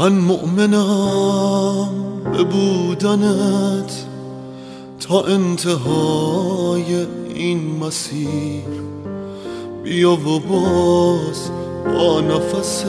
من مؤمنم به بودنت تا انتهای این مسیر. بیا و باز با نفست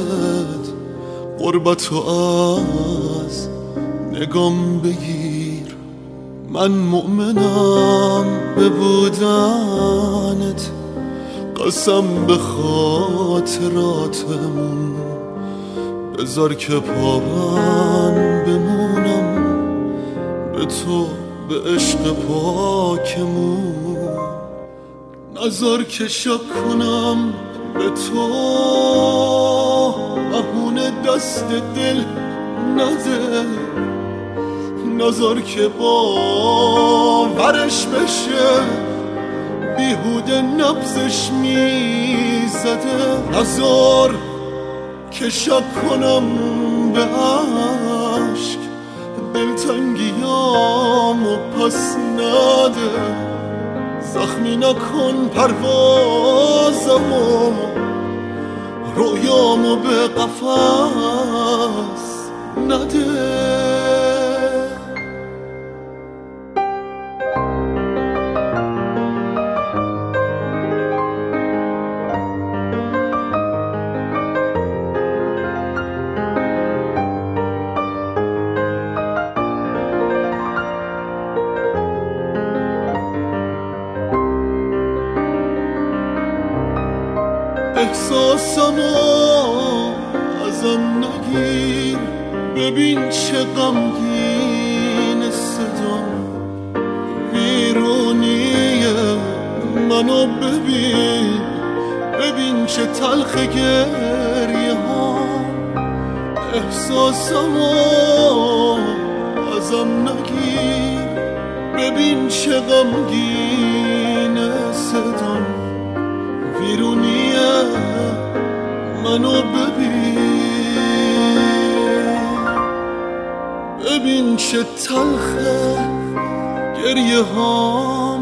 قربتو از نگام بگیر. من مؤمنم به بودنت، قسم به خاطراتمون بذار که پابند بمونم به تو، به عشق پاکمون. نذار که شک کنم به تو، بهونه دست دل نده. نذار که باورش بشه بیهوده نبضش میزده. نذار که شک کنم به عشق دلتنگیامو پس نده. زخمی نکن پروازمو، رویامو به قفس نده. احساسمو ازم نگیر، ببین چه غمگین صدام. بیرونی منو ببین، ببین چه تلخ گریه ها. احساسمو ازم نگیر، ببین چه غمگین صدام. بیرونی منو ببین، ببین چه تلخه گریه هام.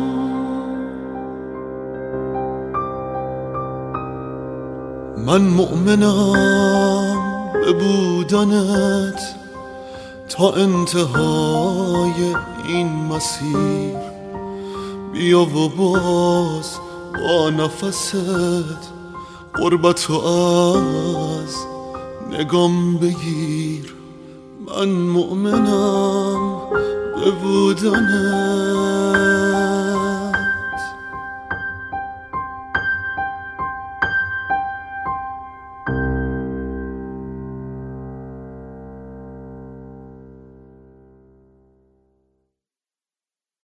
من مؤمنم به بودنت تا انتهای این مسیر. بیا و باز با نفست قربتو از نگام بگیر. من مؤمنم به بودنت.